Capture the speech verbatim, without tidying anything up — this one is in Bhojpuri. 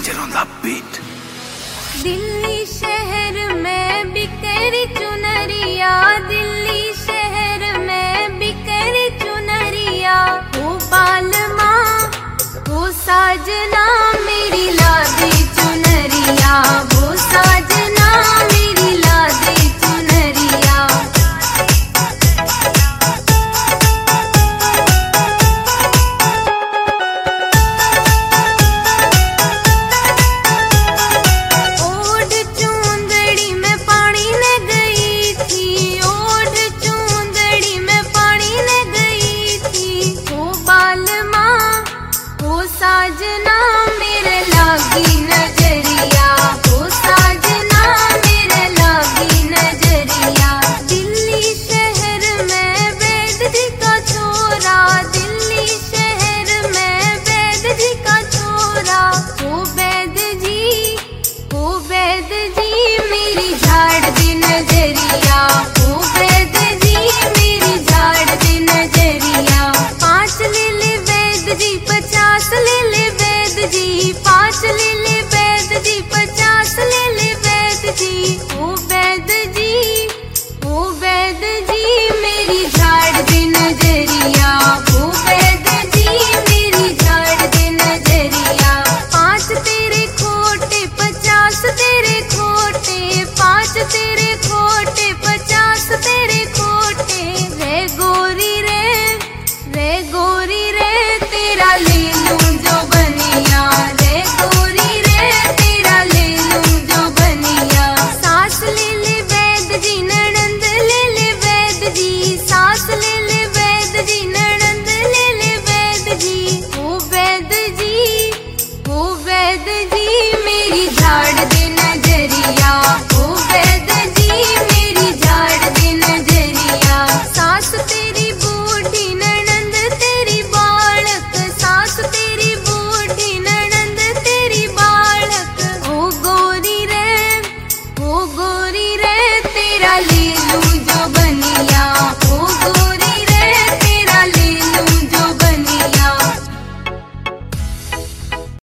Danger on the beat. Delhi शहर में बिखरी चुनरिया, दिल्ली शहर में बिखरी चुनरिया। ओ बालमा ओ साजना मेरी लादी चुनरिया, वो साजना मेरी लादी चुनरिया। ओढ़ चूंदड़ी में पानी न गई थी, ओढ़ चूंदड़ी में पानी न गई थी। ओ बालमा ओ साजना मेरे लागी नजरिया, ओ साजना मेरे लागी नजरिया। दिल्ली शहर में वैद जी का छोरा, दिल्ली शहर में वैद जी का छोरा। ओ वैद जी ओ वैद जी मेरी झाड़ दी नजरिया, ओ वैद जी मेरी झाड़ दी नजरिया। पाँच ले ले वैद जी, पचास ले ले